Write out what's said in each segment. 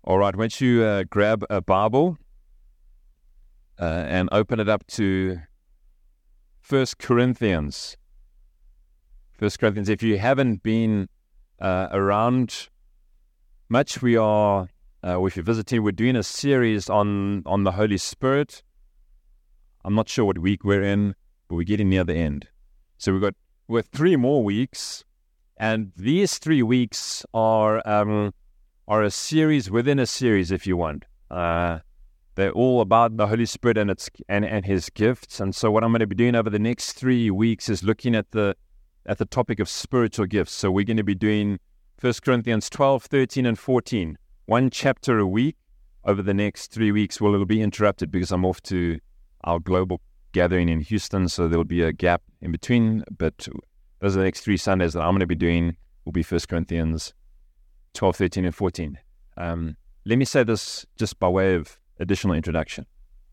All right, once you grab a Bible and open it up to 1 Corinthians. 1 Corinthians, if you haven't been around much, we are, if you're visiting, we're doing a series on the Holy Spirit. I'm not sure what week we're in, but we're getting near the end. So we're 3 more weeks, and these 3 weeks are a series within a series, if you want. They're all about the Holy Spirit and His gifts. And so what I'm going to be doing over the next 3 weeks is looking at the topic of spiritual gifts. So we're going to be doing 1 Corinthians 12, 13, and 14. 1 chapter a week over the next 3 weeks. Well, it'll be interrupted because I'm off to our global gathering in Houston, so there'll be a gap in between. But those are the next 3 Sundays that I'm going to be doing will be 1 Corinthians 12, 13, and 14. Let me say this just by way of additional introduction.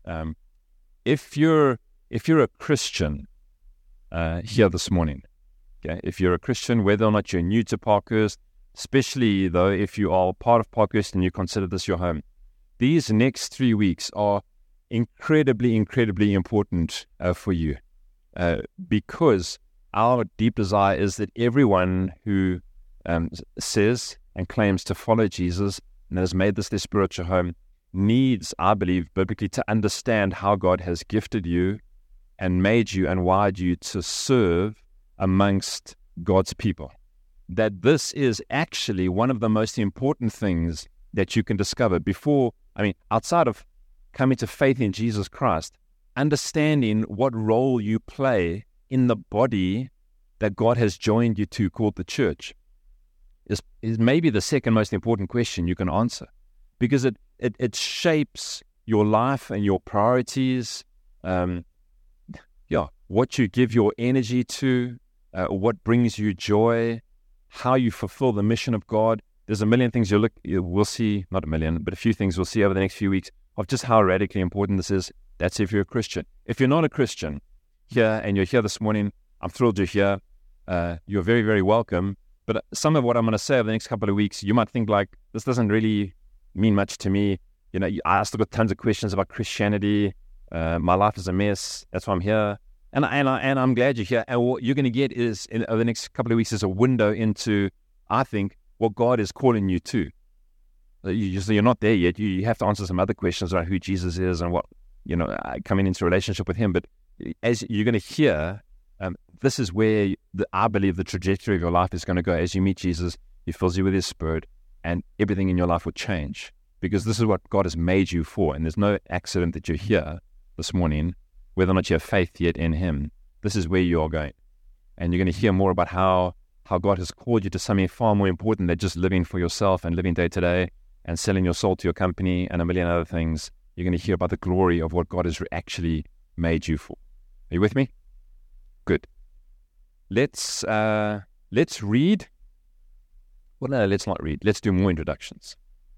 If you're a Christian here this morning, okay, if you're a Christian, whether or not you're new to Parkhurst, especially though if you are part of Parkhurst and you consider this your home, these next 3 weeks are incredibly important for you, because our deep desire is that everyone who says and claims to follow Jesus and has made this their spiritual home needs, I believe, biblically, to understand how God has gifted you and made you and wired you to serve amongst God's people. That this is actually one of the most important things that you can discover outside of coming to faith in Jesus Christ, understanding what role you play in the body that God has joined you to, called the church, is maybe the second most important question you can answer, because it shapes your life and your priorities, what you give your energy to, what brings you joy, how you fulfill the mission of God. There's a million things we'll see, not a million, but a few things we'll see over the next few weeks of just how radically important this is. That's if you're a Christian. If you're not a Christian here and you're here this morning, I'm thrilled you're here. You're very, very welcome. But some of what I'm going to say over the next couple of weeks, you might think like, this doesn't really mean much to me. You know, I still got tons of questions about Christianity. My life is a mess. That's why I'm here. And I'm glad you're here. And what you're going to get is, over the next couple of weeks, is a window into, I think, what God is calling you to. You're not there yet. You have to answer some other questions about who Jesus is and what, coming into a relationship with Him. But as you're going to hear, this is where I believe the trajectory of your life is going to go. As you meet Jesus, He fills you with His Spirit, and everything in your life will change, because this is what God has made you for. And there's no accident that you're here this morning, whether or not you have faith yet in Him. This is where you are going. And you're going to hear more about how God has called you to something far more important than just living for yourself and living day to day and selling your soul to your company and a million other things. You're going to hear about the glory of what God has actually made you for. Are you with me? Good. Let's read. Well, no, let's not read. Let's do more introductions.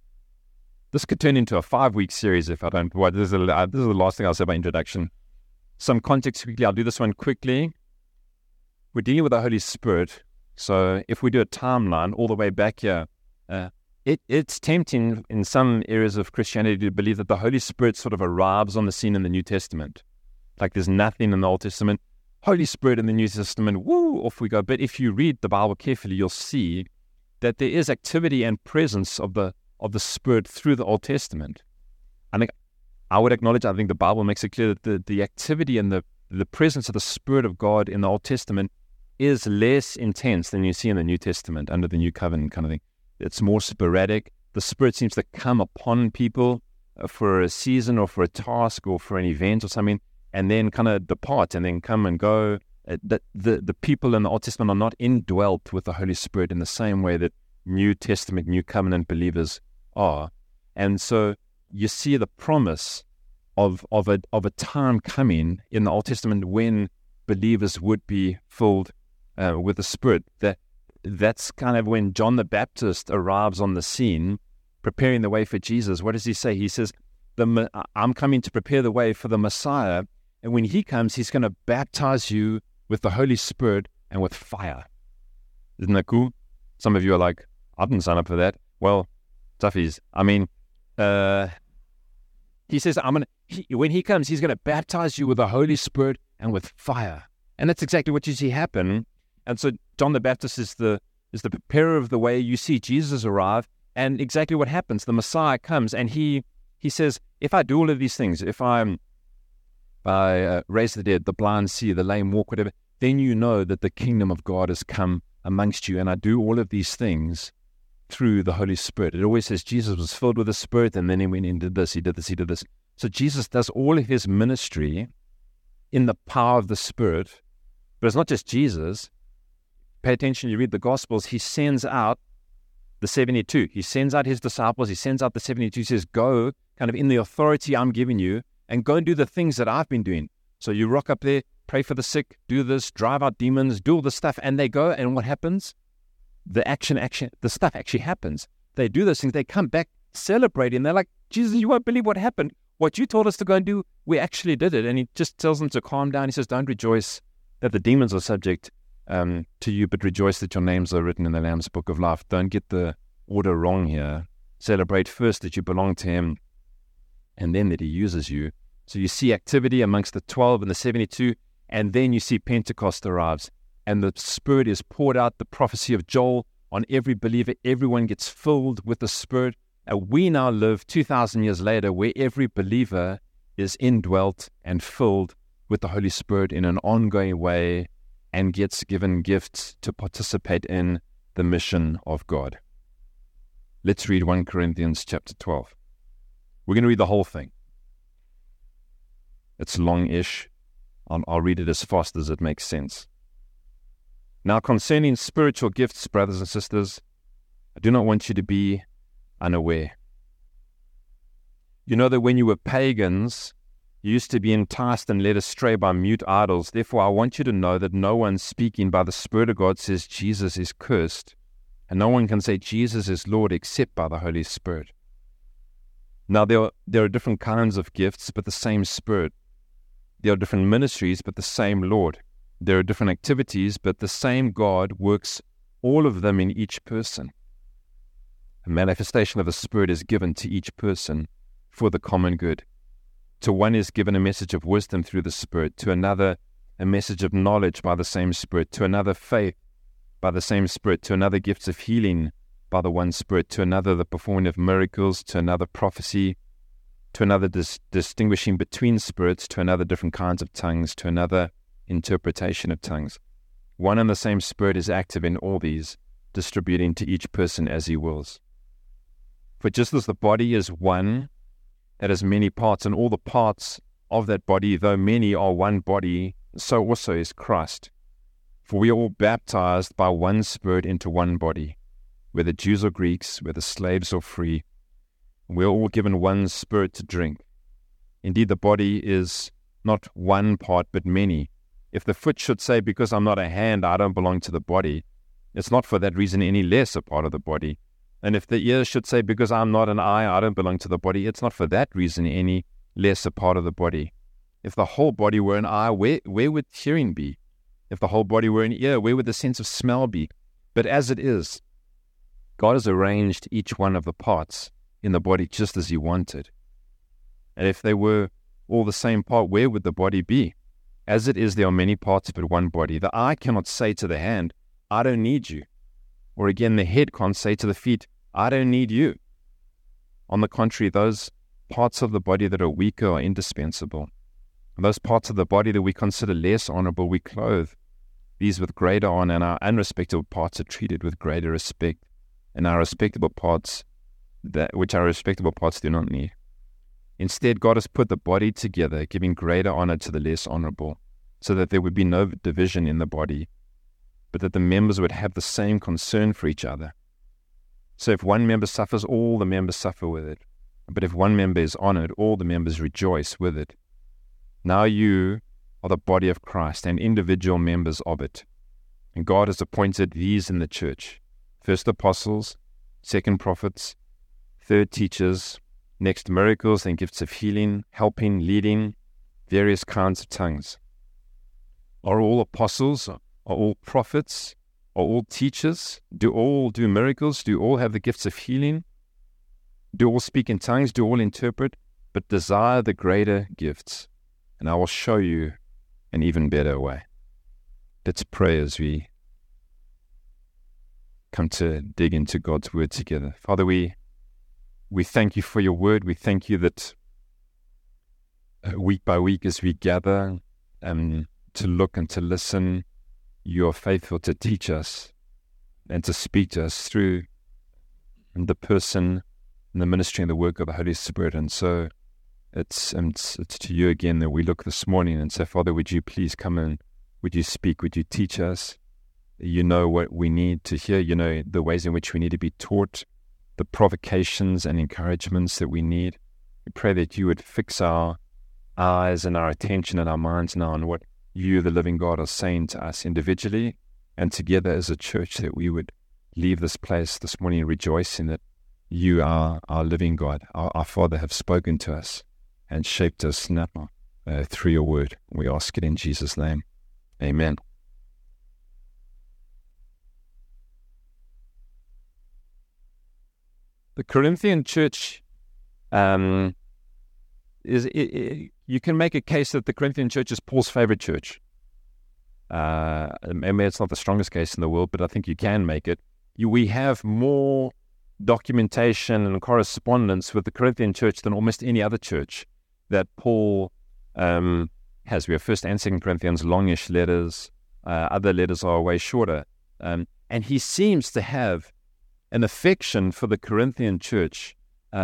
This could turn into a 5-week series if I don't. Well, this is the last thing I'll say about introduction. Some context quickly. I'll do this one quickly. We're dealing with the Holy Spirit. So if we do a timeline all the way back here, it's tempting in some areas of Christianity to believe that the Holy Spirit sort of arrives on the scene in the New Testament. Like there's nothing in the Old Testament. Holy Spirit in the New Testament, woo, off we go. But if you read the Bible carefully, you'll see that there is activity and presence of the Spirit through the Old Testament. I think I would acknowledge, I think the Bible makes it clear that the activity and the presence of the Spirit of God in the Old Testament is less intense than you see in the New Testament under the New Covenant kind of thing. It's more sporadic. The Spirit seems to come upon people for a season or for a task or for an event or something, and then kind of depart and then come and go. The people in the Old Testament are not indwelt with the Holy Spirit in the same way that New Testament, New Covenant believers are. And so you see the promise of a time coming in the Old Testament when believers would be filled with the Spirit. That's kind of when John the Baptist arrives on the scene, preparing the way for Jesus. What does he say? He says, I'm coming to prepare the way for the Messiah, and when He comes, He's going to baptize you with the Holy Spirit and with fire. Isn't that cool? Some of you are like, I didn't sign up for that. Well, toughies. I mean, he says, when he comes, he's going to baptize you with the Holy Spirit and with fire. And that's exactly what you see happen. And so John the Baptist is the preparer of the way. You see Jesus arrive, and exactly what happens. The Messiah comes, and he says, if I do all of these things, if I raise the dead, the blind see, the lame walk, whatever, then you know that the kingdom of God has come amongst you. And I do all of these things through the Holy Spirit. It always says Jesus was filled with the Spirit, and then he went and did this, he did this, he did this. So Jesus does all of his ministry in the power of the Spirit. But it's not just Jesus. Pay attention, you read the Gospels, he sends out the 72. He sends out his disciples, he sends out the 72, he says, go, kind of in the authority I'm giving you, and go and do the things that I've been doing. So you rock up there, pray for the sick, do this, drive out demons, do all the stuff, and they go, and what happens? The stuff actually happens. They do those things, they come back celebrating, they're like, Jesus, you won't believe what happened. What you told us to go and do, we actually did it. And he just tells them to calm down. He says, don't rejoice that the demons are subject to you, but rejoice that your names are written in the Lamb's Book of Life. Don't get the order wrong here. Celebrate first that you belong to him, and then that he uses you. So you see activity amongst the 12 and the 72, and then you see Pentecost arrives, and the Spirit is poured out, the prophecy of Joel on every believer. Everyone gets filled with the Spirit. And we now live 2,000 years later where every believer is indwelt and filled with the Holy Spirit in an ongoing way and gets given gifts to participate in the mission of God. Let's read 1 Corinthians chapter 12. We're going to read the whole thing. It's long-ish. I'll read it as fast as it makes sense. Now concerning spiritual gifts, brothers and sisters, I do not want you to be unaware. You know that when you were pagans, you used to be enticed and led astray by mute idols. Therefore, I want you to know that no one speaking by the Spirit of God says Jesus is cursed, and no one can say Jesus is Lord except by the Holy Spirit. Now, there are different kinds of gifts, but the same Spirit. There are different ministries, but the same Lord. There are different activities, but the same God works all of them in each person. A manifestation of the Spirit is given to each person for the common good. To one is given a message of wisdom through the Spirit, to another a message of knowledge by the same Spirit, to another faith by the same Spirit, to another gifts of healing by the one Spirit, to another the performing of miracles, to another prophecy, to another distinguishing between spirits, to another different kinds of tongues, to another interpretation of tongues. One and the same Spirit is active in all these, distributing to each person as he wills. For just as the body is one that has many parts, and all the parts of that body, though many, are one body, so also is Christ. For we are all baptized by one Spirit into one body, whether Jews or Greeks, whether slaves or free. We are all given one Spirit to drink. Indeed, the body is not one part, but many. If the foot should say, because I'm not a hand, I don't belong to the body, it's not for that reason any less a part of the body. And if the ear should say, because I'm not an eye, I don't belong to the body, it's not for that reason any less a part of the body. If the whole body were an eye, where would hearing be? If the whole body were an ear, where would the sense of smell be? But as it is, God has arranged each one of the parts in the body just as he wanted. And if they were all the same part, where would the body be? As it is, there are many parts but one body. The eye cannot say to the hand, I don't need you. Or again, the head can't say to the feet, I don't need you. On the contrary, those parts of the body that are weaker are indispensable. And those parts of the body that we consider less honorable, we clothe these with greater honor, and our unrespectable parts are treated with greater respect, and our respectable parts, which our respectable parts do not need. Instead, God has put the body together, giving greater honor to the less honorable, so that there would be no division in the body, but that the members would have the same concern for each other. So if one member suffers, all the members suffer with it. But if one member is honored, all the members rejoice with it. Now you are the body of Christ and individual members of it. And God has appointed these in the church: first apostles, second prophets, third teachers, next miracles and gifts of healing, helping, leading, various kinds of tongues. Are all apostles? Are all prophets? Are all teachers? Do all do miracles? Do all have the gifts of healing? Do all speak in tongues? Do all interpret? But desire the greater gifts, and I will show you an even better way. Let's pray as we come to dig into God's word together. Father, we thank you for your word. We thank you that week by week as we gather to look and to listen, you are faithful to teach us and to speak to us through the person and the ministry and the work of the Holy Spirit. And so it's to you again that we look this morning and say, Father, would you please come in? Would you speak? Would you teach us? You know what we need to hear. You know the ways in which we need to be taught, the provocations and encouragements that we need. We pray that you would fix our eyes and our attention and our minds now on what you, the living God, are saying to us individually and together as a church, that we would leave this place this morning rejoicing that you are our living God. Our Father have spoken to us and shaped us now through your word. We ask it in Jesus' name. Amen. The Corinthian church you can make a case that the Corinthian church is Paul's favorite church. Maybe it's not the strongest case in the world, but I think you can make it. We have more documentation and correspondence with the Corinthian church than almost any other church that Paul has. We have 1st and 2nd Corinthians, longish letters. Other letters are way shorter. And he seems to have an affection for the Corinthian church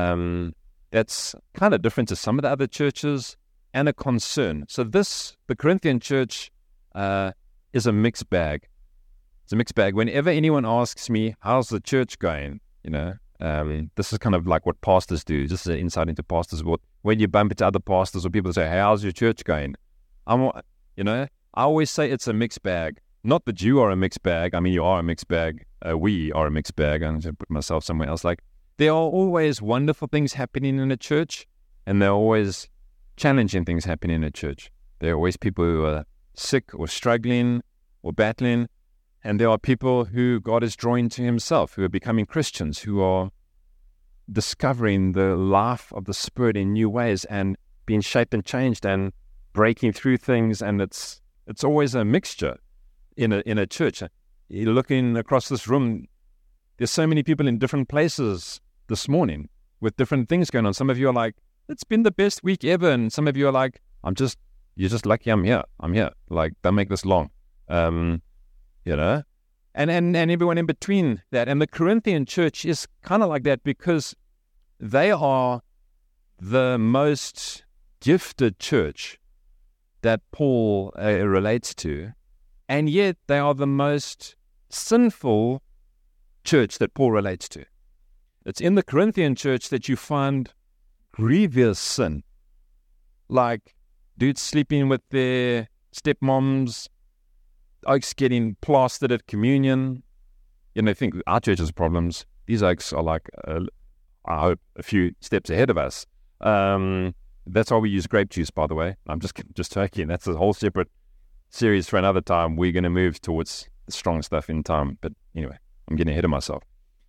that's kind of different to some of the other churches, and a concern. So the Corinthian church is a mixed bag. It's a mixed bag. Whenever anyone asks me, how's the church going? This is kind of like what pastors do. Just an insight into pastors' world. When you bump into other pastors or people say, hey, how's your church going? I always say it's a mixed bag. Not that you are a mixed bag. I mean, you are a mixed bag. We are a mixed bag. I'm going to put myself somewhere else. Like, there are always wonderful things happening in a church, and there are always challenging things happening in a church. There are always people who are sick or struggling or battling, and there are people who God is drawing to himself, who are becoming Christians, who are discovering the life of the Spirit in new ways and being shaped and changed and breaking through things. And it's always a mixture in a church. You're looking across this room, there's so many people in different places this morning with different things going on. Some of you are like, it's been the best week ever. And some of you are like, you're just lucky I'm here. Like, don't make this long. And everyone in between that. And the Corinthian church is kind of like that because they are the most gifted church that Paul relates to, and yet they are the most sinful church that Paul relates to. It's in the Corinthian church that you find grievous sin, like dudes sleeping with their stepmoms, oaks getting plastered at communion. I think our church has problems. These oaks are like, I hope, a few steps ahead of us. That's why we use grape juice, by the way. I'm just joking. That's a whole separate series for another time. We're going to move towards the strong stuff in time. But anyway, I'm getting ahead of myself.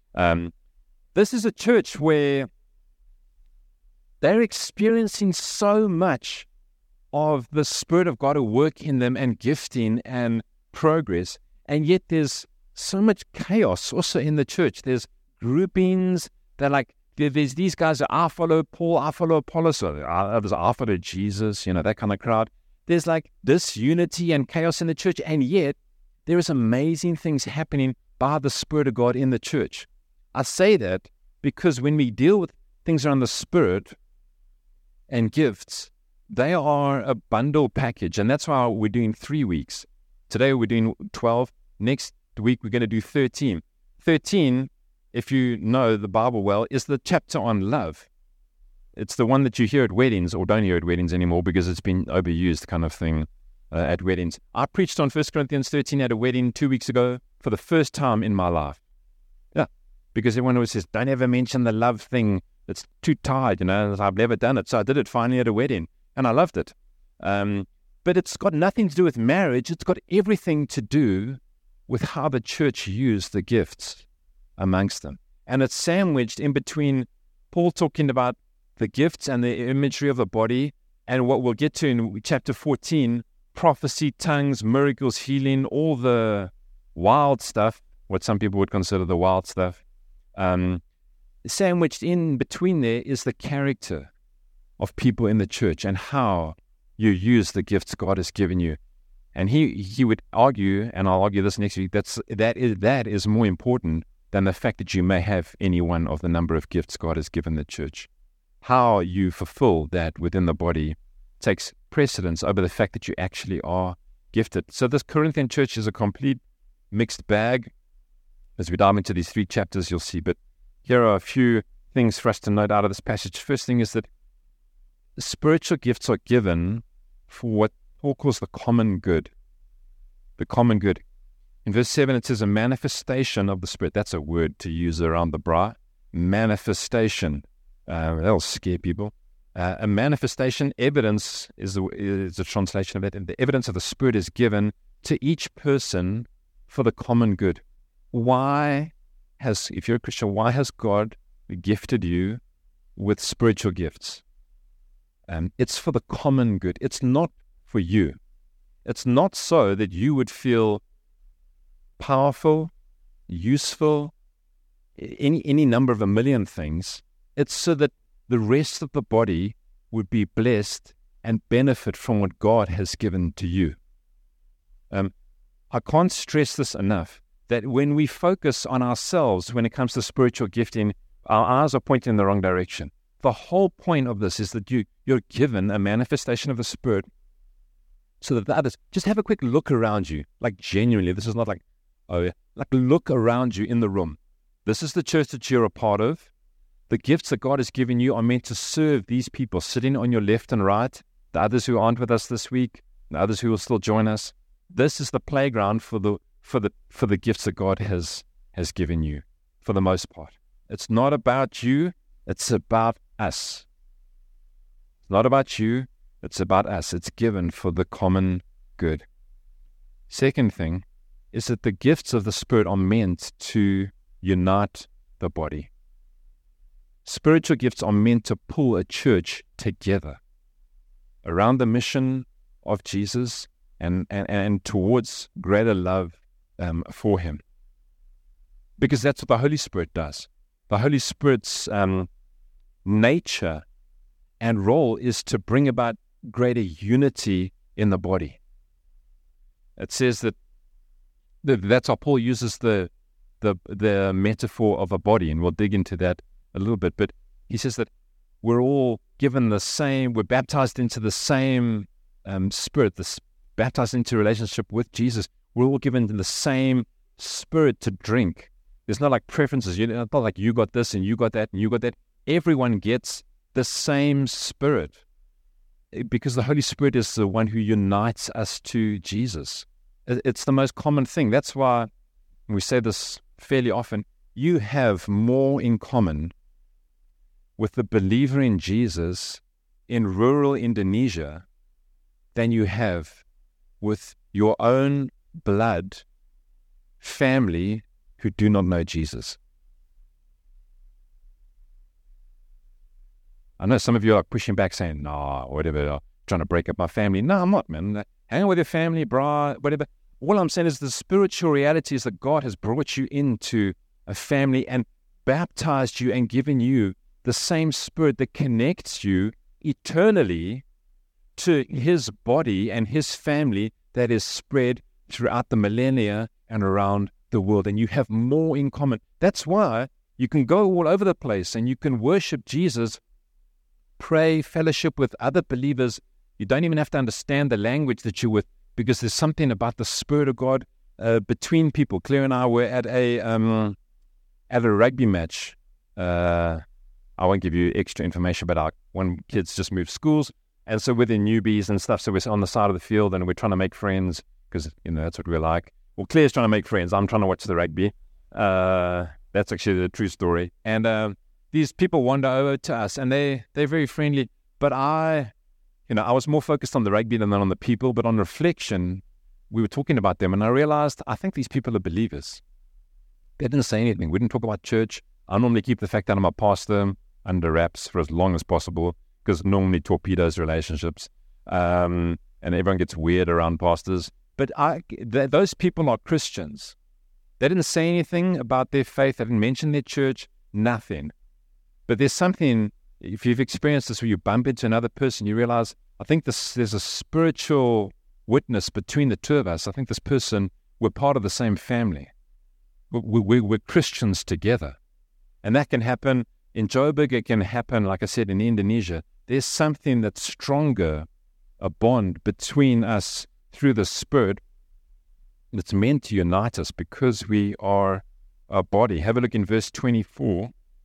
This is a church where they're experiencing so much of the Spirit of God at work in them and gifting and progress, and yet there's so much chaos also in the church. There's groupings. They're like, there's these guys that I follow Paul, I follow Apollos, or others, I follow Jesus, that kind of crowd. There's like disunity and chaos in the church, and yet there is amazing things happening by the Spirit of God in the church. I say that because when we deal with things around the Spirit and gifts, they are a bundle package, and that's why we're doing 3 weeks. Today we're doing 12. Next week we're going to do 13. 13, if you know the Bible well, is the chapter on love. It's the one that you hear at weddings, or don't hear at weddings anymore because it's been overused kind of thing at weddings. I preached on 1 Corinthians 13 at a wedding 2 weeks ago for the first time in my life. Yeah, because everyone always says, don't ever mention the love thing. It's too tired, I've never done it. So I did it finally at a wedding, and I loved it. But it's got nothing to do with marriage. It's got everything to do with how the church used the gifts amongst them. And it's sandwiched in between Paul talking about the gifts and the imagery of the body, and what we'll get to in chapter 14, prophecy, tongues, miracles, healing, all the wild stuff, what some people would consider the wild stuff. Sandwiched in between there is the character of people in the church and how you use the gifts God has given you. And he would argue, and I'll argue this next week, that is more important than the fact that you may have any one of the number of gifts God has given the church. How you fulfill that within the body takes precedence over the fact that you actually are gifted. So this Corinthian church is a complete mixed bag. As we dive into these 3 chapters, you'll see. But here are a few things for us to note out of this passage. First thing is that the spiritual gifts are given for what Paul calls the common good. The common good. In verse 7, it says a manifestation of the Spirit. That's a word to use around the bra. Manifestation. That'll scare people. A manifestation, evidence is a translation of it. And the evidence of the Spirit is given to each person for the common good. If you're a Christian, why has God gifted you with spiritual gifts? It's for the common good. It's not for you. It's not so that you would feel powerful, useful, any number of a million things. It's so that the rest of the body would be blessed and benefit from what God has given to you. I can't stress this enough, that when we focus on ourselves when it comes to spiritual gifting, our eyes are pointing in the wrong direction. The whole point of this is that you're given a manifestation of the Spirit so that the others, just have a quick look around you. Like genuinely, this is not like, oh yeah, like look around you in the room. This is the church that you're a part of. The gifts that God has given you are meant to serve these people sitting on your left and right, the others who aren't with us this week, the others who will still join us. This is the playground for the gifts that God has given you, for the most part. It's not about you, it's about us. It's not about you, it's about us. It's given for the common good. Second thing is that the gifts of the Spirit are meant to unite the body. Spiritual gifts are meant to pull a church together around the mission of Jesus and towards greater love for Him. Because that's what the Holy Spirit does. The Holy Spirit's nature and role is to bring about greater unity in the body. It says that's how Paul uses the metaphor of a body, and we'll dig into that a little bit. But he says that we're all given the same, we're baptized into the same Spirit, baptized into a relationship with Jesus. We're all given the same Spirit to drink. There's not like preferences. It's not like you got this and you got that and you got that. Everyone gets the same Spirit because the Holy Spirit is the one who unites us to Jesus. It's the most common thing. That's why we say this fairly often. You have more in common with the believer in Jesus in rural Indonesia than you have with your own blood family who do not know Jesus. I know some of you are pushing back saying, nah, or whatever, trying to break up my family. No, I'm not, man. Hang on with your family, brah, whatever. All I'm saying is the spiritual reality is that God has brought you into a family and baptized you and given you the same Spirit that connects you eternally to His body and His family that is spread throughout the millennia and around the world. And you have more in common. That's why you can go all over the place and you can worship Jesus, pray, fellowship with other believers. You don't even have to understand the language that you're with, because there's something about the Spirit of God between people. Claire and I were at a rugby match. I won't give you extra information, but when kids just moved schools, and so with the newbies and stuff, so we're on the side of the field and we're trying to make friends because that's what we're like. Well, Claire's trying to make friends. I'm trying to watch the rugby. That's actually the true story. And these people wander over to us, and they're very friendly. But I was more focused on the rugby than on the people. But on reflection, we were talking about them, and I realized I think these people are believers. They didn't say anything. We didn't talk about church. I normally keep the fact that I'm a pastor. under wraps for as long as possible, because normally torpedoes relationships, and everyone gets weird around pastors. But those people are Christians. They didn't say anything about their faith. They didn't mention their church, nothing. But there's something, if you've experienced this, where you bump into another person, you realize, I think there's a spiritual witness between the two of us. I think this person, we're part of the same family. We're Christians together. And that can happen in Joburg. It can happen, like I said, in Indonesia. There's something that's stronger, a bond between us through the Spirit that's meant to unite us because we are a body. Have a look in verse 24.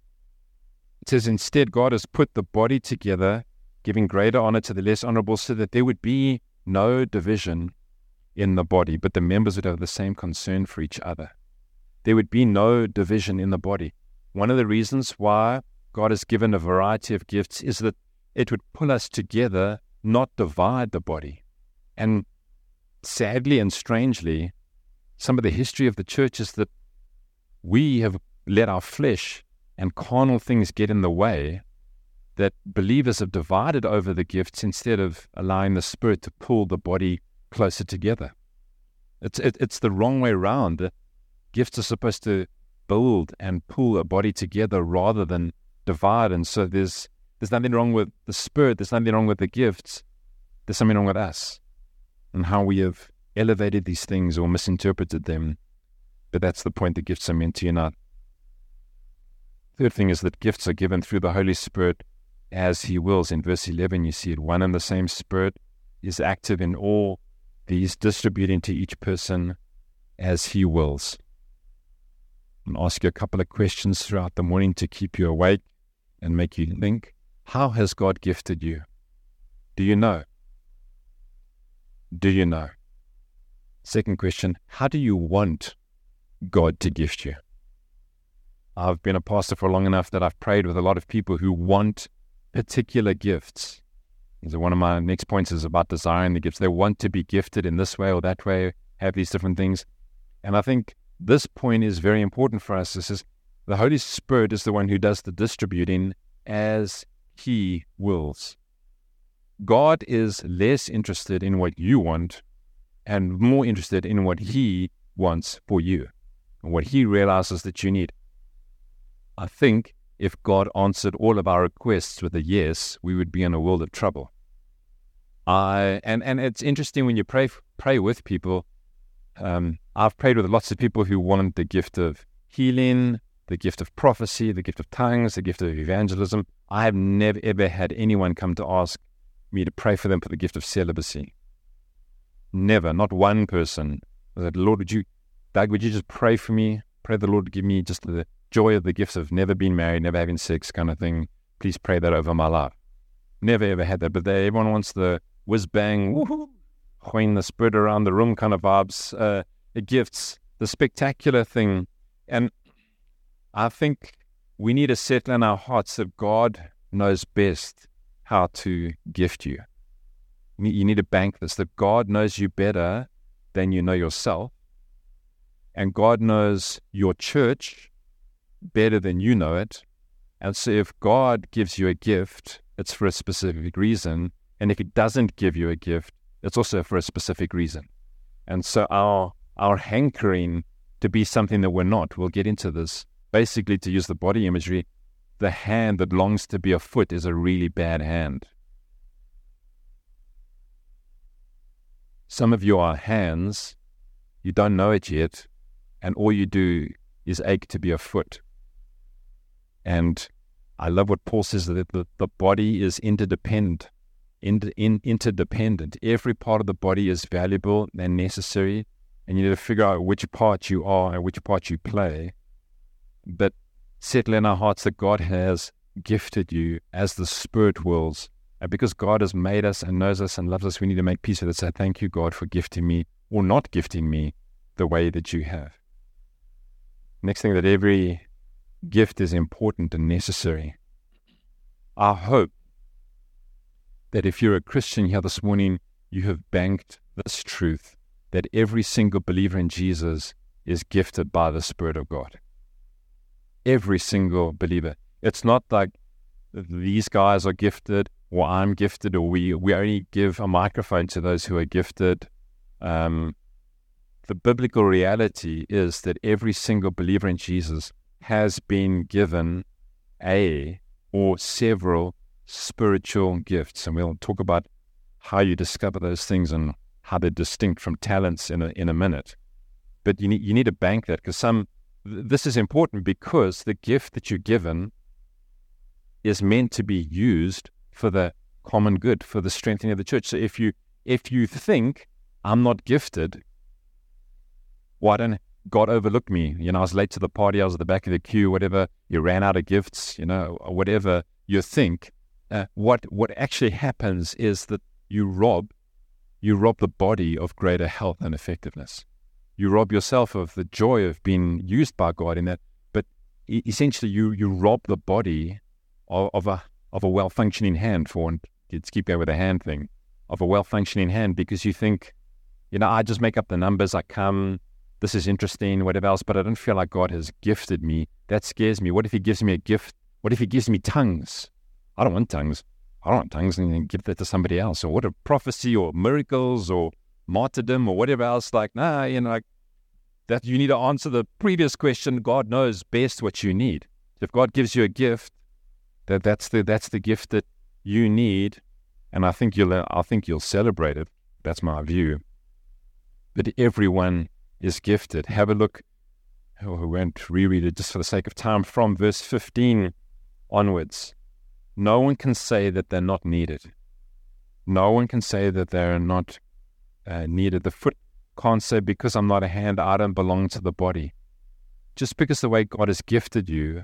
It says, instead, God has put the body together, giving greater honor to the less honorable, so that there would be no division in the body, but the members would have the same concern for each other. There would be no division in the body. One of the reasons why God has given a variety of gifts is that it would pull us together, not divide the body. And sadly and strangely, some of the history of the church is that we have let our flesh and carnal things get in the way, that believers have divided over the gifts instead of allowing the Spirit to pull the body closer together. It's the wrong way around. The gifts are supposed to build and pull a body together rather than divide. And so there's nothing wrong with the Spirit. There's nothing wrong with the gifts. There's something wrong with us and how we have elevated these things or misinterpreted them. But that's the point. The gifts are meant to unite. Third thing is that gifts are given through the Holy Spirit as He wills. In verse 11, you see it. One and the same Spirit is active in all these, distributing to each person as He wills. And ask you a couple of questions throughout the morning to keep you awake and make you think. How has God gifted you? Do you know? Do you know? Second question, how do you want God to gift you? I've been a pastor for long enough that I've prayed with a lot of people who want particular gifts. So one of my next points is about desiring the gifts. They want to be gifted in this way or that way, have these different things. And I think this point is very important for us. This is the Holy Spirit is the one who does the distributing as He wills. God is less interested in what you want and more interested in what He wants for you and what He realizes that you need. I think if God answered all of our requests with a yes, we would be in a world of trouble. And it's interesting when you pray with people. I've prayed with lots of people who want the gift of healing, the gift of prophecy, the gift of tongues, the gift of evangelism. I have never ever had anyone come to ask me to pray for them for the gift of celibacy. Never, not one person. I said, Lord, would you just pray for me? Pray the Lord to give me just the joy of the gifts of never being married, never having sex kind of thing. Please pray that over my life. Never ever had that. But everyone wants the whiz-bang, woohoo, hoing the Spirit around the room kind of vibes, gifts, the spectacular thing. And I think we need to settle in our hearts that God knows best how to gift you. You need to bank this, that God knows you better than you know yourself. And God knows your church better than you know it. And so if God gives you a gift, it's for a specific reason. And if He doesn't give you a gift, it's also for a specific reason. And so our hankering to be something that we're not, we'll get into this. Basically, to use the body imagery, the hand that longs to be a foot is a really bad hand. Some of you are hands, you don't know it yet, and all you do is ache to be a foot. And I love what Paul says, that the body is interdependent. Every part of the body is valuable and necessary, and you need to figure out which part you are and which part you play. But settle in our hearts that God has gifted you as the Spirit wills. And because God has made us and knows us and loves us, we need to make peace with it. Say, thank you, God, for gifting me or not gifting me the way that you have. Next thing, that every gift is important and necessary. I hope that if you're a Christian here this morning, you have banked this truth, that every single believer in Jesus is gifted by the Spirit of God. Every single believer. It's not like these guys are gifted, or I'm gifted, or we only give a microphone to those who are gifted. The biblical reality is that every single believer in Jesus has been given a or several spiritual gifts. And we'll talk about how you discover those things and how they're distinct from talents in a minute. But you need to bank that, because this is important, because the gift that you're given is meant to be used for the common good, for the strengthening of the church. So if you think, I'm not gifted, why don't God overlook me? I was late to the party, I was at the back of the queue, whatever, you ran out of gifts, or whatever you think. What actually happens is that you rob the body of greater health and effectiveness. You rob yourself of the joy of being used by God in that, but essentially you rob the body of a well-functioning hand, let's keep going with the hand thing, of a well-functioning hand, because you think, I just make up the numbers, I come, this is interesting, whatever else, but I don't feel like God has gifted me. That scares me. What if he gives me a gift? What if he gives me tongues? I don't want tongues. And give that to somebody else. Or what a prophecy, or miracles, or martyrdom, or whatever else. Like, that you need to answer the previous question. God knows best what you need. If God gives you a gift, that's the gift that you need, and I think you'll celebrate it. That's my view. But everyone is gifted. Have a look. We won't reread it just for the sake of time. From verse 15 onwards, no one can say that they're not needed. No one can say that they're not needed. The foot can't say, because I'm not a hand, I don't belong to the body. Just because the way God has gifted you,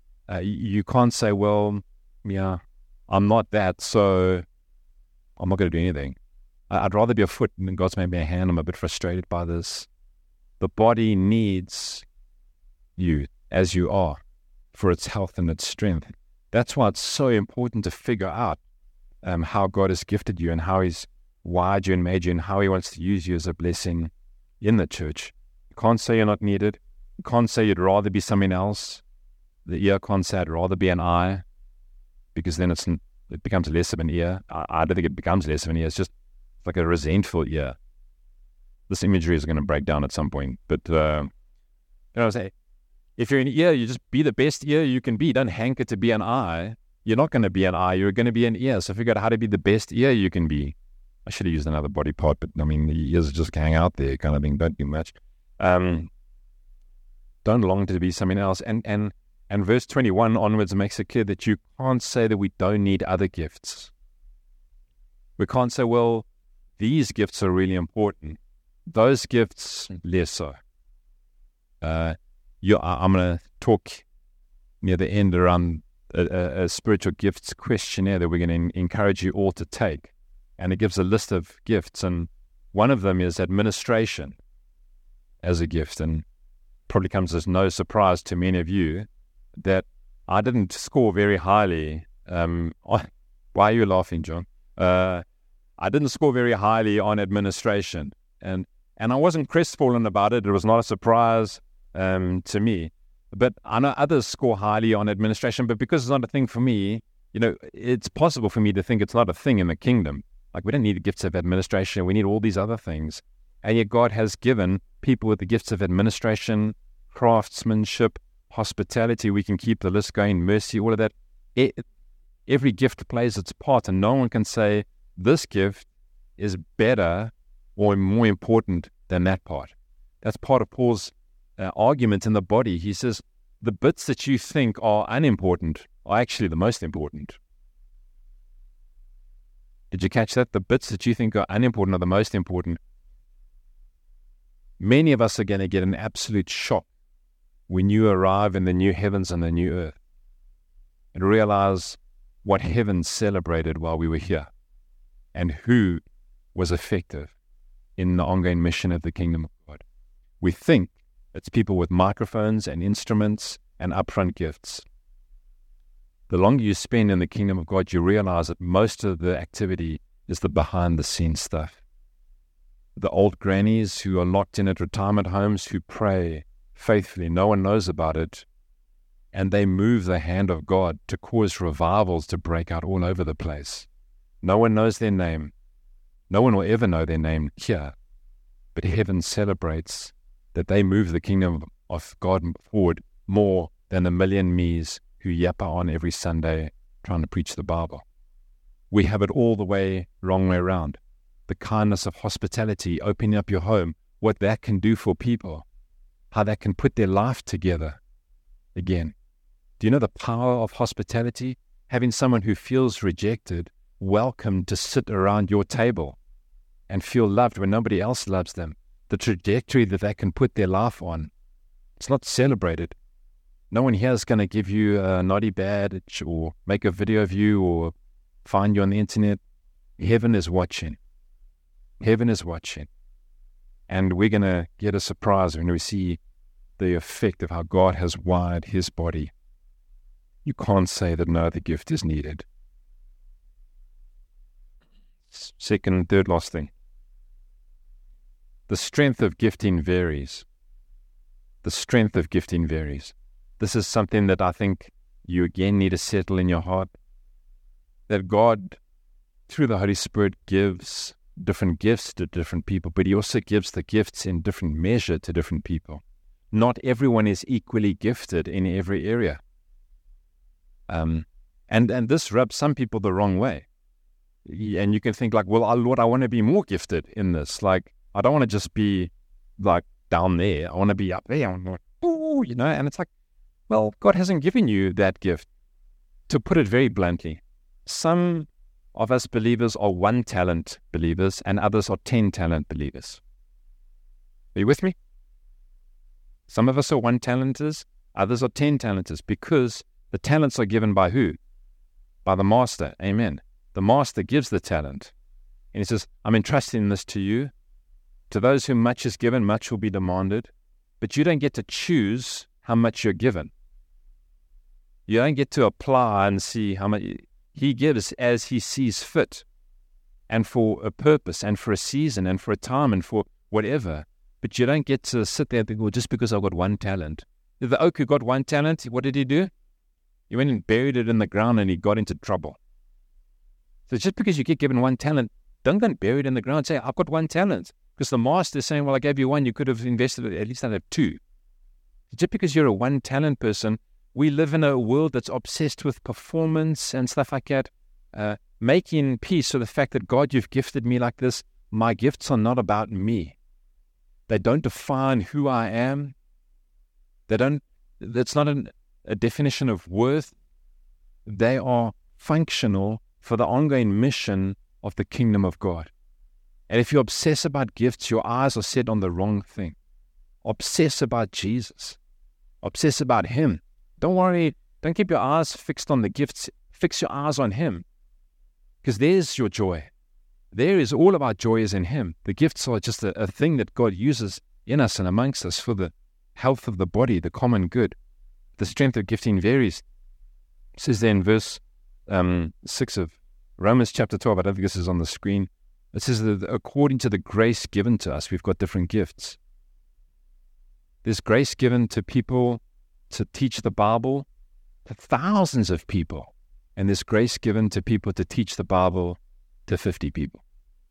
you can't say, well, yeah, I'm not that, so I'm not going to do anything. I'd rather be a foot than God's made me a hand. I'm a bit frustrated by this. The body needs you as you are for its health and its strength. That's why it's so important to figure out how God has gifted you and how he's wired you and made you and how he wants to use you as a blessing in the church. You can't say you're not needed. You can't say you'd rather be something else. The ear can't say I'd rather be an eye, because then it becomes less of an ear. I don't think it becomes less of an ear. It's just like a resentful ear. This imagery is going to break down at some point. But, say, if you're an ear, you just be the best ear you can be. Don't hanker to be an eye. You're not going to be an eye. You're going to be an ear. So figure out how to be the best ear you can be. I should have used another body part, but the ears just hang out there kind of thing. Don't do much. Don't long to be something else. And verse 21 onwards makes it clear that you can't say that we don't need other gifts. We can't say, well, these gifts are really important. Those gifts, less so. I'm going to talk near the end around a spiritual gifts questionnaire that we're going to encourage you all to take. And it gives a list of gifts. And one of them is administration as a gift. And probably comes as no surprise to many of you that I didn't score very highly. Why are you laughing, John? I didn't score very highly on administration. And I wasn't crestfallen about it. It was not a surprise to me. But I know others score highly on administration, but because it's not a thing for me, it's possible for me to think it's not a thing in the kingdom. Like, we don't need the gifts of administration. We need all these other things. And yet God has given people with the gifts of administration, craftsmanship, hospitality. We can keep the list going, mercy, all of that. Every gift plays its part, and no one can say this gift is better or more important than that part. That's part of Paul's argument in the body. He says the bits that you think are unimportant are actually the most important. Did you catch that? The bits that you think are unimportant are the most important. Many of us are going to get an absolute shock when you arrive in the new heavens and the new earth and realize what heaven celebrated while we were here and who was effective in the ongoing mission of the kingdom of God. We think it's people with microphones and instruments and upfront gifts. The longer you spend in the kingdom of God, you realize that most of the activity is the behind-the-scenes stuff. The old grannies who are locked in at retirement homes who pray faithfully, no one knows about it, and they move the hand of God to cause revivals to break out all over the place. No one knows their name. No one will ever know their name here. But heaven celebrates that they move the kingdom of God forward more than a million me's who yapper on every Sunday trying to preach the Bible. We have it all the wrong way around. The kindness of hospitality, opening up your home, what that can do for people, how that can put their life together again. Do you know the power of hospitality? Having someone who feels rejected, welcome to sit around your table and feel loved when nobody else loves them. The trajectory that they can put their life on, it's not celebrated. No one here is going to give you a naughty badge or make a video of you or find you on the internet. Heaven is watching. Heaven is watching. And we're going to get a surprise when we see the effect of how God has wired his body. You can't say that no other gift is needed. Second, third, last thing. The strength of gifting varies. The strength of gifting varies. This is something that I think you again need to settle in your heart. That God, through the Holy Spirit, gives different gifts to different people, but he also gives the gifts in different measure to different people. Not everyone is equally gifted in every area. And this rubs some people the wrong way. And you can think like, well, Lord, I want to be more gifted in this. Like, I don't want to just be like down there. I want to be up there. I'm like, ooh, and it's like, well, God hasn't given you that gift. To put it very bluntly, some of us believers are 1 talent believers and others are 10 talent believers. Are you with me? Some of us are 1 talenters, others are 10 talenters, because the talents are given by who? By the master. Amen. The master gives the talent. And he says, I'm entrusting this to you. To those whom much is given, much will be demanded. But you don't get to choose how much you're given. You don't get to apply and see how much. He gives as he sees fit, and for a purpose, and for a season, and for a time, and for whatever. But you don't get to sit there and think, well, just because I've got 1 talent. The oak who got 1 talent, what did he do? He went and buried it in the ground and he got into trouble. So just because you get given 1 talent, don't go and bury it in the ground and say, I've got 1 talent. Because the master is saying, well, I gave you 1, you could have invested it, at least I'd have 2. Just because you're a 1 talent person, we live in a world that's obsessed with performance and stuff like that. Making peace with the fact that, God, you've gifted me like this. My gifts are not about me. They don't define who I am. That's not a definition of worth. They are functional for the ongoing mission of the kingdom of God. And if you obsess about gifts, your eyes are set on the wrong thing. Obsess about Jesus. Obsess about him. Don't worry. Don't keep your eyes fixed on the gifts. Fix your eyes on him. Because there's your joy. There is all of our joy is in him. The gifts are just a thing that God uses in us and amongst us for the health of the body, the common good. The strength of gifting varies. It says there in verse 6 of Romans chapter 12, I don't think this is on the screen. It says that according to the grace given to us, we've got different gifts. There's grace given to people to teach the Bible to thousands of people. And there's grace given to people to teach the Bible to 50 people.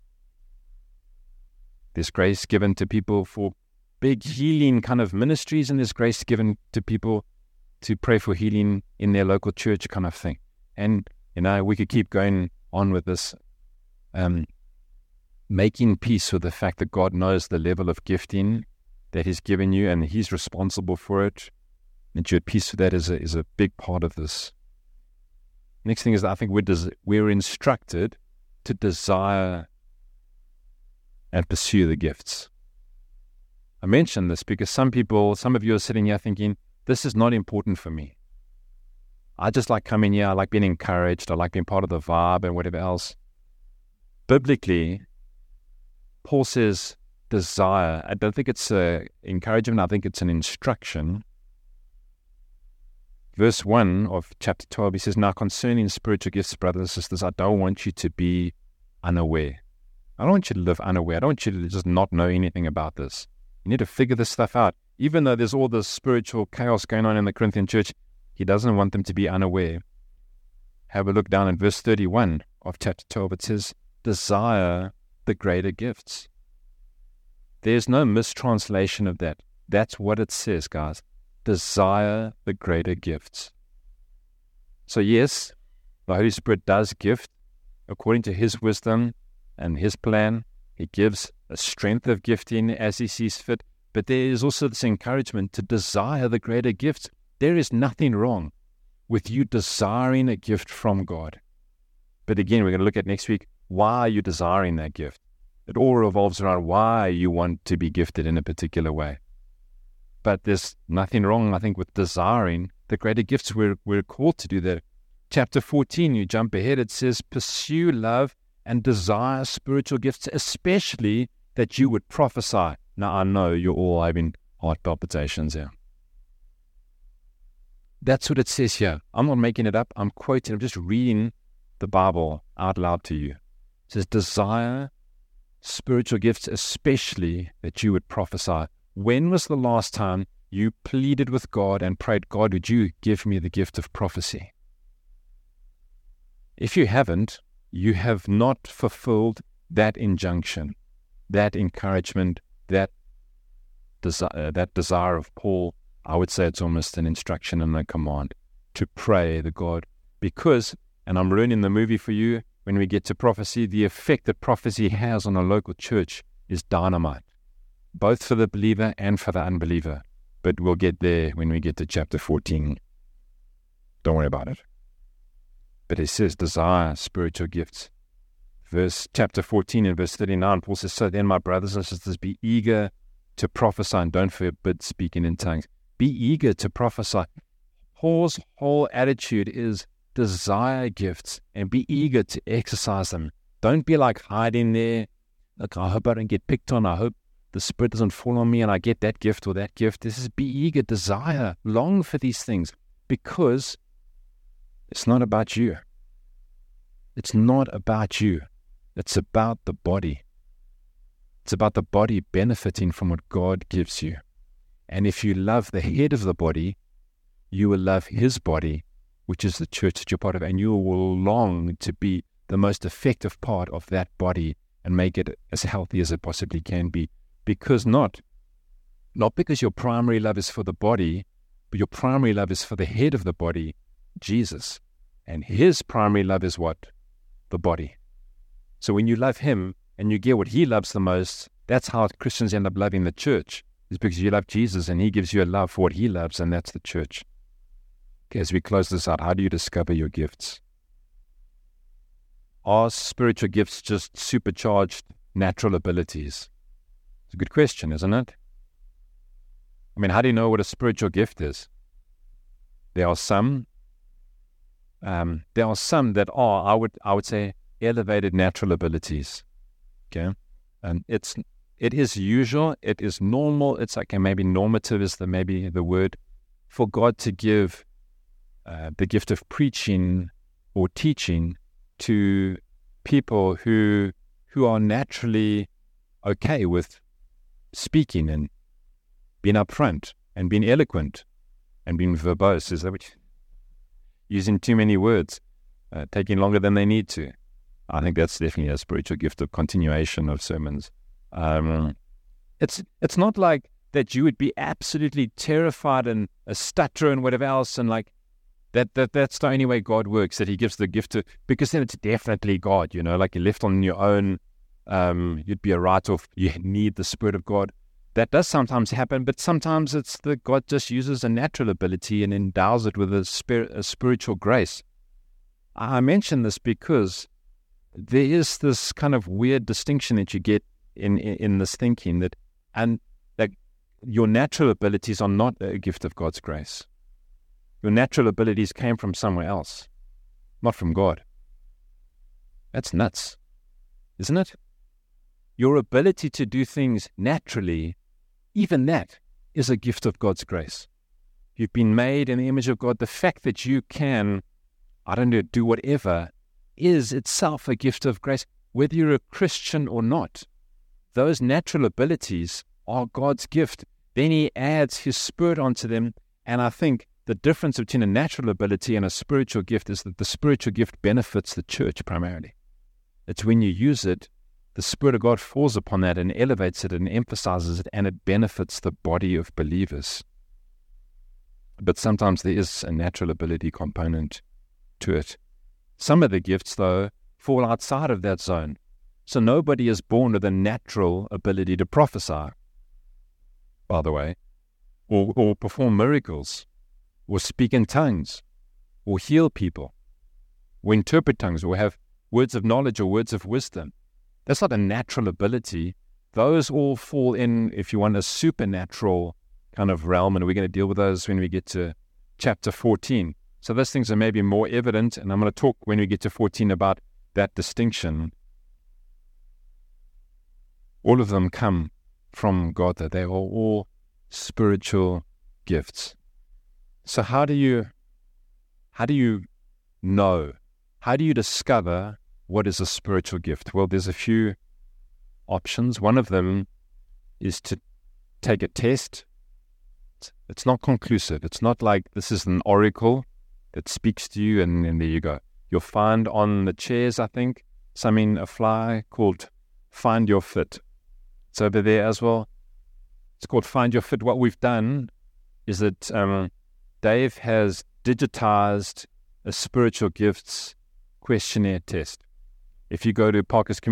There's grace given to people for big healing kind of ministries, and there's grace given to people to pray for healing in their local church kind of thing. And, we could keep going on with this, making peace with the fact that God knows the level of gifting that he's given you, and he's responsible for it. And you're at peace with that is a big part of this. Next thing is that I think we're instructed to desire and pursue the gifts. I mention this because some of you are sitting here thinking, this is not important for me. I just like coming here, I like being encouraged, I like being part of the vibe and whatever else. Biblically, Paul says desire. I don't think it's encouragement, I think it's an instruction. Verse 1 of chapter 12, he says, now concerning spiritual gifts, brothers and sisters, I don't want you to be unaware. I don't want you to live unaware. I don't want you to just not know anything about this. You need to figure this stuff out. Even though there's all this spiritual chaos going on in the Corinthian church, He doesn't want them to be unaware. Have a look down in verse 31 of chapter 12. It says, desire the greater gifts. There's no mistranslation of that. That's what it says, guys. Desire the greater gifts. So yes, the Holy Spirit does gift according to His wisdom and His plan. He gives a strength of gifting as He sees fit. But there is also this encouragement to desire the greater gifts. There is nothing wrong with you desiring a gift from God. But again, we're going to look at next week, why are you desiring that gift? It all revolves around why you want to be gifted in a particular way. But there's nothing wrong, I think, with desiring the greater gifts. We're called to do that. Chapter 14, you jump ahead, it says, pursue love and desire spiritual gifts, especially that you would prophesy. Now, I know you're all having heart palpitations here. That's what it says here. I'm not making it up. I'm quoting. I'm just reading the Bible out loud to you. It says, desire spiritual gifts, especially that you would prophesy. When was the last time you pleaded with God and prayed, God, would you give me the gift of prophecy? If you haven't, you have not fulfilled that injunction, that encouragement, that desire of Paul. I would say it's almost an instruction and a command to pray the God, because, and I'm ruining the movie for you, when we get to prophecy, the effect that prophecy has on a local church is dynamite, both for the believer and for the unbeliever. But we'll get there when we get to chapter 14. Don't worry about it. But it says, desire spiritual gifts. Chapter 14 and verse 39, Paul says, so then, my brothers and sisters, be eager to prophesy and don't forbid speaking in tongues. Be eager to prophesy. Paul's whole attitude is desire gifts and be eager to exercise them. Don't be like hiding there. Like, I hope I don't get picked on. I hope the Spirit doesn't fall on me and I get that gift or that gift. This is be eager, desire, long for these things, because it's not about you. It's not about you. It's about the body. It's about the body benefiting from what God gives you. And if you love the head of the body, you will love His body, which is the church that you're part of, and you will long to be the most effective part of that body and make it as healthy as it possibly can be. Because not because your primary love is for the body, but your primary love is for the head of the body, Jesus. And His primary love is what? The body. So when you love Him and you get what He loves the most, that's how Christians end up loving the church, is because you love Jesus and He gives you a love for what He loves, and that's the church. Okay, as we close this out, how do you discover your gifts? Are spiritual gifts just supercharged natural abilities? It's a good question, isn't it? I mean, how do you know what a spiritual gift is? There are some that are, I would say, elevated natural abilities. Okay, and it is usual, it is normal. It's okay, maybe normative is maybe the word, for God to give the gift of preaching or teaching to people who are naturally okay with speaking and being upfront and being eloquent and being verbose. Is that what? Using too many words, taking longer than they need to. I think that's definitely a spiritual gift of continuation of sermons. It's not like that you would be absolutely terrified and a stutterer and whatever else, and like that's the only way God works, that He gives the gift to, because then it's definitely God, like you're left on your own, you'd be a write-off. You need the Spirit of God. That does sometimes happen, but sometimes it's that God just uses a natural ability and endows it with a spiritual grace. I mention this because there is this kind of weird distinction that you get in this thinking that your natural abilities are not a gift of God's grace. Your natural abilities came from somewhere else, not from God. That's nuts, isn't it? Your ability to do things naturally, even that is a gift of God's grace. You've been made in the image of God. The fact that you can, do whatever is itself a gift of grace, whether you're a Christian or not. Those natural abilities are God's gift. Then He adds His Spirit onto them, and I think the difference between a natural ability and a spiritual gift is that the spiritual gift benefits the church primarily. It's when you use it, the Spirit of God falls upon that and elevates it and emphasizes it, and it benefits the body of believers. But sometimes there is a natural ability component to it. Some of the gifts, though, fall outside of that zone. So nobody is born with a natural ability to prophesy, by the way, or perform miracles, or speak in tongues, or heal people, or interpret tongues, or have words of knowledge or words of wisdom. That's not a natural ability. Those all fall in, if you want, a supernatural kind of realm, and we're going to deal with those when we get to chapter 14. So those things are maybe more evident, and I'm going to talk when we get to 14 about that distinction. All of them come from God, that they are all spiritual gifts. So how do you know? How do you discover what is a spiritual gift? Well, there's a few options. One of them is to take a test. It's not conclusive. It's not like this is an oracle that speaks to you and there you go. You'll find on the chairs, I think, a fly called Find Your Fit. It's over there as well. It's called Find Your Fit. What we've done is that Dave has digitized a spiritual gifts questionnaire test. If you go to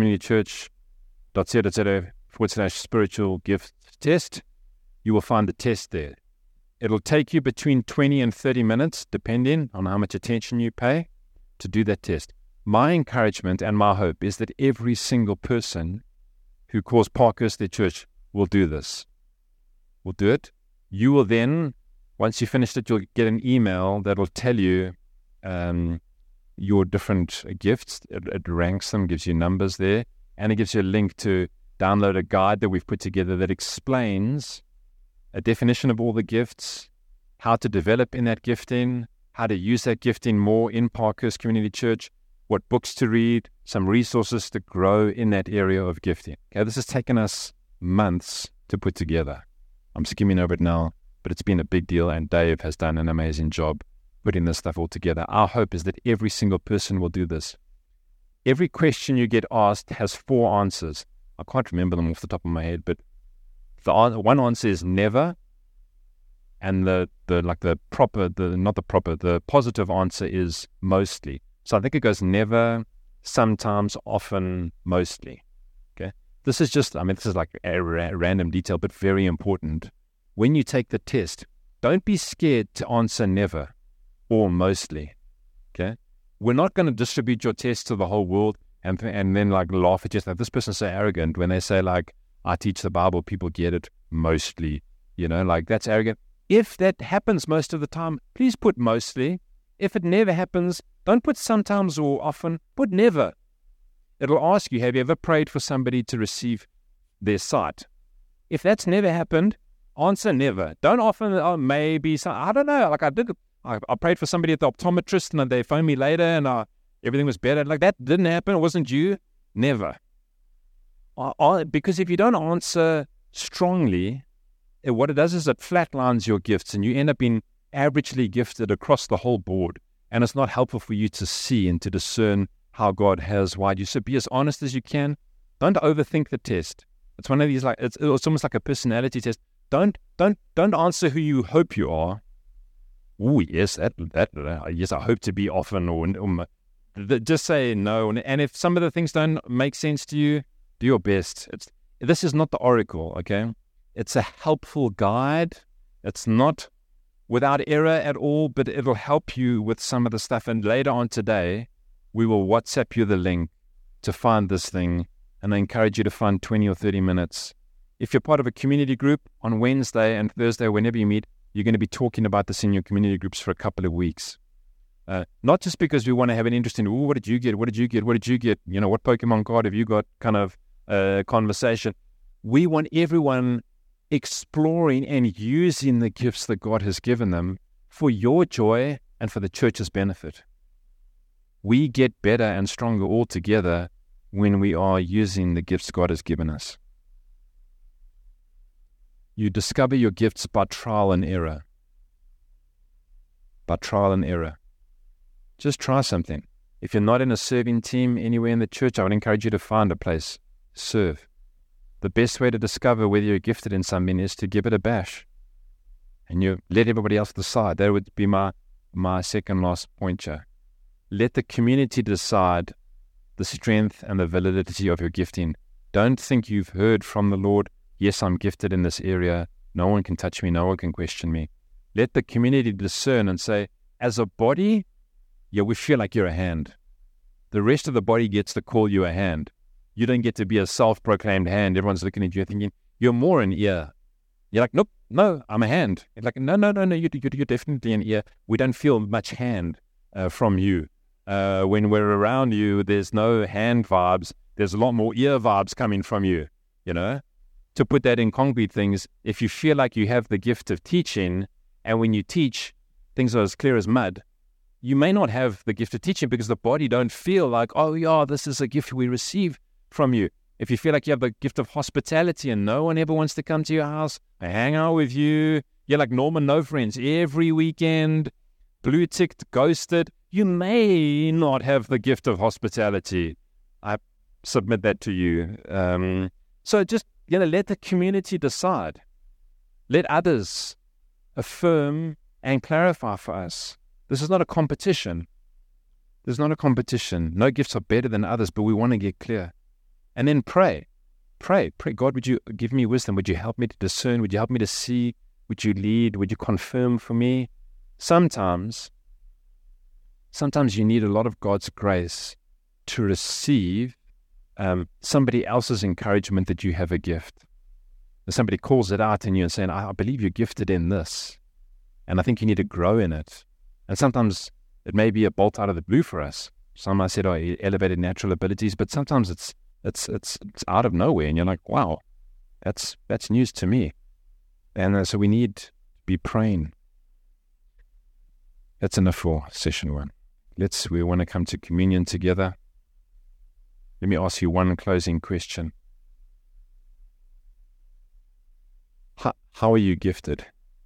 parkerscommunitychurch.co.za/spiritual gifts test, you will find the test there. It'll take you between 20 and 30 minutes, depending on how much attention you pay, to do that test. My encouragement and my hope is that every single person who calls Parkhurst their church will do this. Will do it. You will then, once you finish it, you'll get an email that will tell you your different gifts. It ranks them, gives you numbers there, and it gives you a link to download a guide that we've put together that explains a definition of all the gifts, how to develop in that gifting, how to use that gifting more in Parkhurst Community Church, what books to read, some resources to grow in that area of gifting. Okay, this has taken us months to put together. I'm skimming over it now, but it's been a big deal, and Dave has done an amazing job putting this stuff all together. Our hope is that every single person will do this. Every question you get asked has 4 answers. I can't remember them off the top of my head, but one answer is never, and the positive answer is mostly. So I think it goes never, sometimes, often, mostly. Okay, this is like a random detail, but very important. When you take the test, don't be scared to answer never or mostly. Okay, we're not going to distribute your test to the whole world and then like laugh at you. Like, this person's so arrogant when they say like, I teach the Bible, people get it mostly, like that's arrogant. If that happens most of the time, please put mostly. If it never happens, don't put sometimes or often, put never. It'll ask you, have you ever prayed for somebody to receive their sight? If that's never happened, answer never. Don't often, maybe, I don't know, like I prayed for somebody at the optometrist and they phoned me later and everything was better. Like that didn't happen, it wasn't you, never. Because if you don't answer strongly, what it does is it flatlines your gifts and you end up being averagely gifted across the whole board. And it's not helpful for you to see and to discern how God has wired you. So be as honest as you can. Don't overthink the test. It's one of these, like it's almost like a personality test. Don't answer who you hope you are. Oh yes, yes, I hope to be often, or just say no. And if some of the things don't make sense to you, do your best. This is not the oracle, okay? It's a helpful guide. It's not without error at all, but it'll help you with some of the stuff. And later on today, we will WhatsApp you the link to find this thing, and I encourage you to find 20 or 30 minutes. If you're part of a community group, on Wednesday and Thursday, whenever you meet, you're going to be talking about this in your community groups for a couple of weeks. Not just because we want to have an interest in, what did you get? What did you get? What did you get? What Pokemon card have you got? Kind of conversation. We want everyone exploring and using the gifts that God has given them for your joy and for the church's benefit. We get better and stronger all together when we are using the gifts God has given us. You discover your gifts by trial and error. by trial and error. Just try something. If you're not in a serving team anywhere in the church, I would encourage you to find a place. Serve. The best way to discover whether you're gifted in something is to give it a bash. And you let everybody else decide. That would be my second last point here. Let the community decide the strength and the validity of your gifting. Don't think you've heard from the Lord, yes, I'm gifted in this area. No one can touch me. No one can question me. Let the community discern and say, as a body, yeah, we feel like you're a hand. The rest of the body gets to call you a hand. You don't get to be a self-proclaimed hand. Everyone's looking at you thinking, you're more an ear. You're like, nope, no, I'm a hand. You're like, no, you're definitely an ear. We don't feel much hand from you. When we're around you, there's no hand vibes. There's a lot more ear vibes coming from you, you know. To put that in concrete things, if you feel like you have the gift of teaching, and when you teach, things are as clear as mud, you may not have the gift of teaching because the body don't feel like, oh yeah, this is a gift we receive from you. If you feel like you have the gift of hospitality and no one ever wants to come to your house and hang out with you, you're like Norman No Friends every weekend, blue-ticked, ghosted, you may not have the gift of hospitality. I submit that to you. So just, let the community decide. Let others affirm and clarify for us. This is not a competition. There's not a competition. No gifts are better than others, but we want to get clear. And then pray. Pray. God, would you give me wisdom? Would you help me to discern? Would you help me to see? Would you lead? Would you confirm for me? Sometimes you need a lot of God's grace to receive somebody else's encouragement that you have a gift. If somebody calls it out in you and saying, I believe you're gifted in this, and I think you need to grow in it. And sometimes it may be a bolt out of the blue for us. Some I said are elevated natural abilities, but sometimes it's out of nowhere, and you're like, wow, that's news to me. And so we need to be praying. That's enough for session one. We want to come to communion together. Let me ask you one closing question. How are you gifted?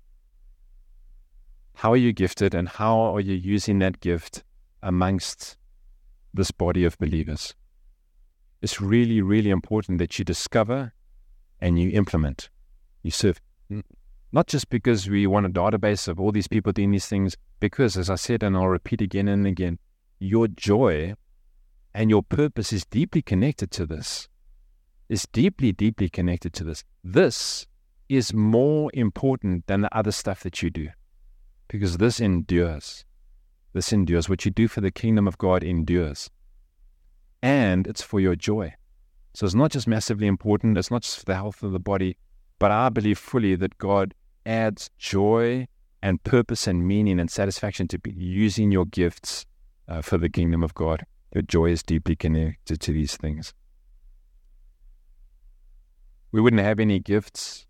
How are you gifted, and how are you using that gift amongst this body of believers? It's really, really important that you discover and you implement. You serve, not just because we want a database of all these people doing these things, because, as I said, and I'll repeat again and again, your joy and your purpose is deeply connected to this. It's deeply, deeply connected to this. This is more important than the other stuff that you do, because this endures. This endures. What you do for the kingdom of God endures. And it's for your joy. So it's not just massively important, it's not just for the health of the body, but I believe fully that God adds joy and purpose and meaning and satisfaction to be using your gifts for the kingdom of God. Your joy is deeply connected to these things. We wouldn't have any gifts.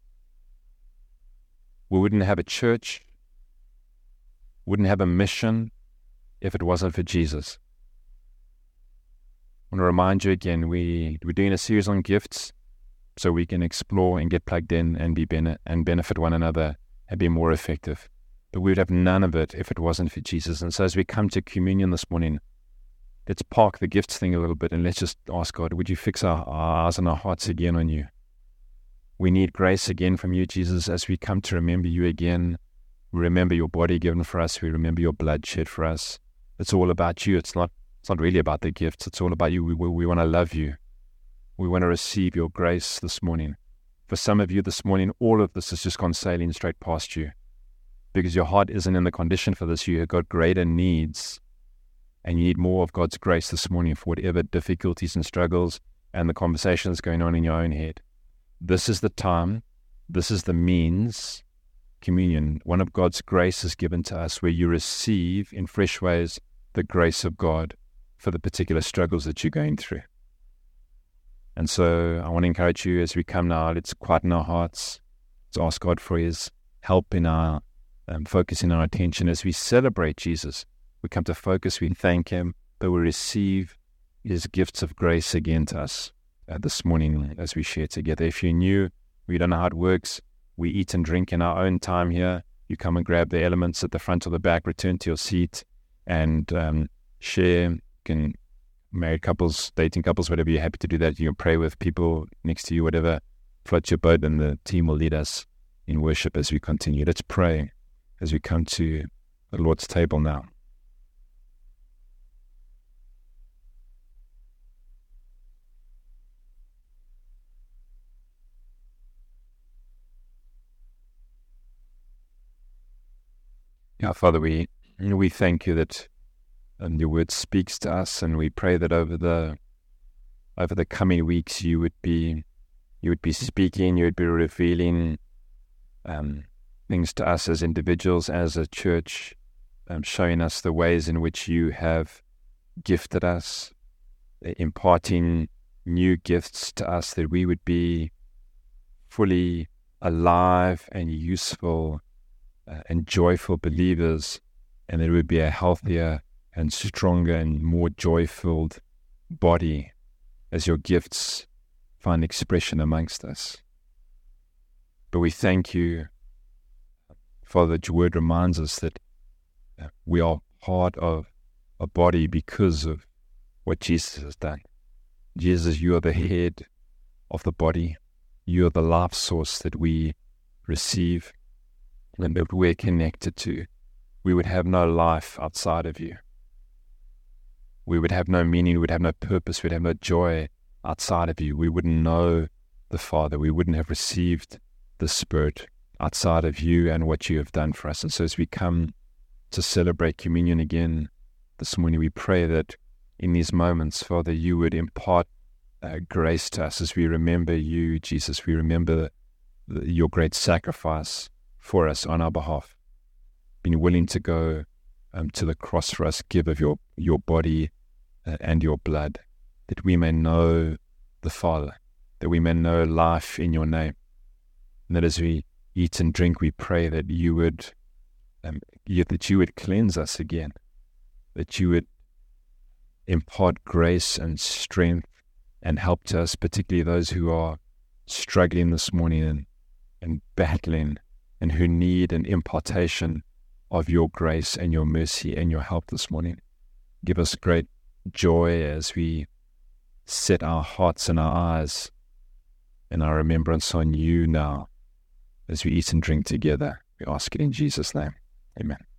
We wouldn't have a church. Wouldn't have a mission if it wasn't for Jesus. I want to remind you again, we're doing a series on gifts so we can explore and get plugged in and benefit one another and be more effective. But we would have none of it if it wasn't for Jesus. And so as we come to communion this morning, let's park the gifts thing a little bit and let's just ask God, would you fix our eyes and our hearts again on you? We need grace again from you, Jesus, as we come to remember you again. We remember your body given for us. We remember your blood shed for us. It's all about you. It's not really about the gifts. It's all about you. We want to love you. We want to receive your grace this morning. For some of you this morning, all of this has just gone sailing straight past you because your heart isn't in the condition for this. You've got greater needs and you need more of God's grace this morning for whatever difficulties and struggles and the conversations going on in your own head. This is the time. This is the means. Communion, one of God's grace is given to us where you receive in fresh ways the grace of God for the particular struggles that you're going through. And so I want to encourage you as we come now, let's quieten our hearts. Let's ask God for his help in our focusing our attention as we celebrate Jesus. We come to focus, we thank him, but we receive his gifts of grace again to us this morning as we share together. If you're new, we don't know how it works, we eat and drink in our own time here. you come and grab the elements at the front or the back, return to your seat, and share. You can, married couples, dating couples, whatever, you're happy to do that. You can pray with people next to you, whatever, float your boat, and the team will lead us in worship as we continue. Let's pray as we come to the Lord's table now. Yeah, Father, we thank you that your word speaks to us, and we pray that over the coming weeks you would be speaking, you would be revealing things to us as individuals, as a church, showing us the ways in which you have gifted us, imparting new gifts to us, that we would be fully alive and useful and joyful believers, and that it would be a healthier and stronger and more joy-filled body as your gifts find expression amongst us. But we thank you, Father, that your word reminds us that we are part of a body because of what Jesus has done. Jesus, you are the head of the body. You are the life source that we receive and that we're connected to. We would have no life outside of you. We would have no meaning, we would have no purpose, we'd have no joy outside of you. We wouldn't know the Father. We wouldn't have received the Spirit outside of you and what you have done for us. And so as we come to celebrate communion again this morning, we pray that in these moments, Father, you would impart grace to us as we remember you, Jesus. We remember your great sacrifice for us on our behalf, being willing to go to the cross for us, give of your body and your blood, that we may know the Father, that we may know life in your name. And that as we eat and drink, we pray that you would cleanse us again, that you would impart grace and strength and help to us, particularly those who are struggling this morning and battling, and who need an impartation of your grace and your mercy and your help this morning. Give us great joy as we set our hearts and our eyes and our remembrance on you now as we eat and drink together. We ask it in Jesus' name. Amen.